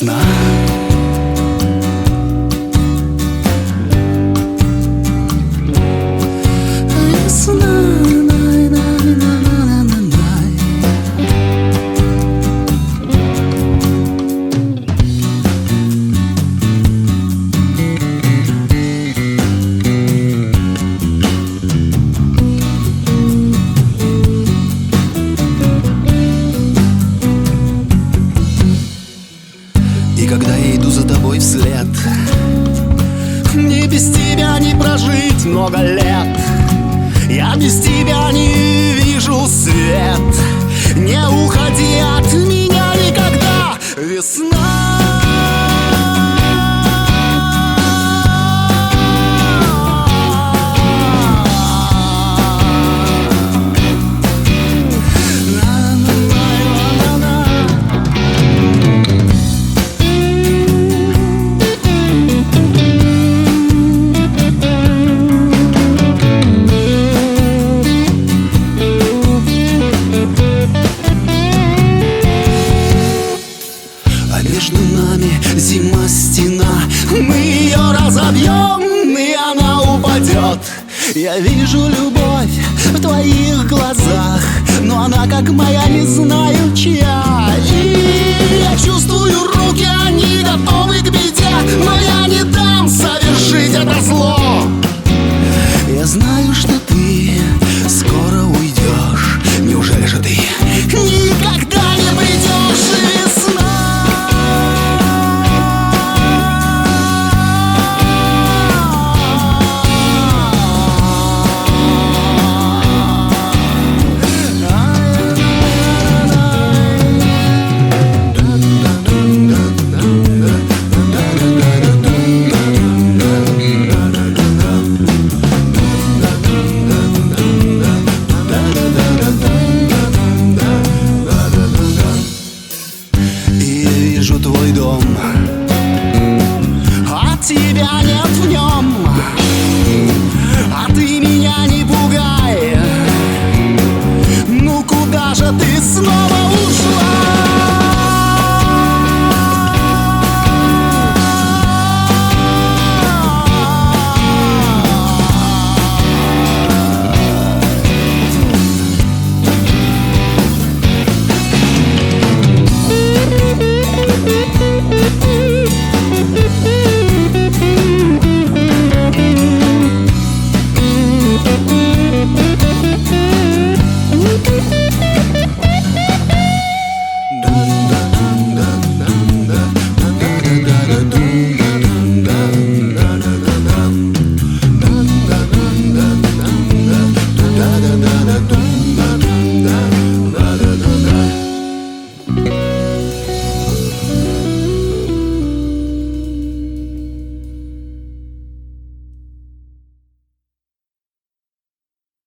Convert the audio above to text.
весна. И когда я иду за тобой вслед, мне без тебя не прожить много лет. Я без тебя не вижу свет. Не уходи от меня никогда, весна. Между нами зима, стена. Мы ее разобьем, и она упадет. Я вижу любовь в твоих глазах, но она как моя, не знаю чья. И я чувствую руки, они готовы к беде, но я не дам совершить это зло. Я знаю, что ты скоро уйдешь. Неужели же ты никогда не придешь, весна? Твой дом, а тебя нет в нем.